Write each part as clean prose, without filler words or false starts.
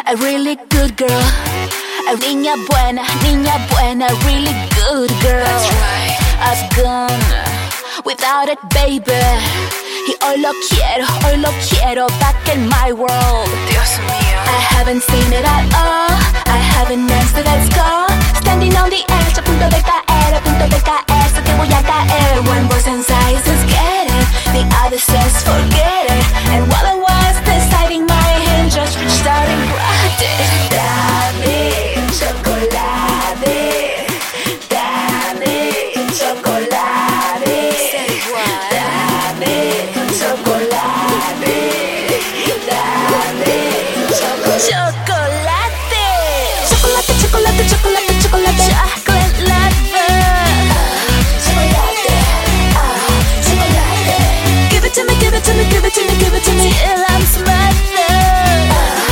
a really good girl. A niña buena, really good girl. That's right. I've gone without it, baby. Y hoy lo quiero back in my world. Dios mío. I haven't seen it at all. I haven't answered, let's go. Standing on the edge, a punto de caer, sé que voy a caer. One voice inside says get it, the other says forget it. And while I was deciding, my hand just reached out and grabbed it. Dame chocolate, dame chocolate. Say what? Dame chocolate, dame chocolate. Chocolate, chocolate, chocolate, chocolate. Chocolate lover. Chocolate. Give it to me, give it to me, give it to me, give it to me till I'm smothered.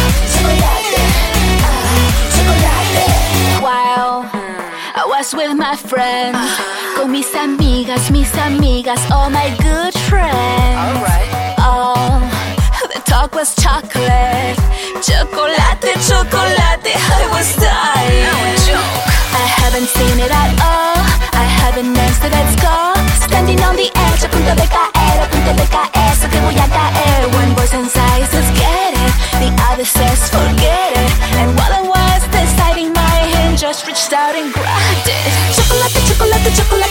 Chocolate. While I was with my friends, con mis amigas, all my good friends. Alright. Oh, the talk was chocolate, chocolate, chocolate. I was dying. No joke. I haven't seen it at all. I haven't answered, let's go. Standing on the edge, a punto de caer, sé que voy a caer. One voice inside says get it, the other says forget it. And while I was deciding, my hand just reached out and grabbed it. Chocolate, chocolate, chocolate.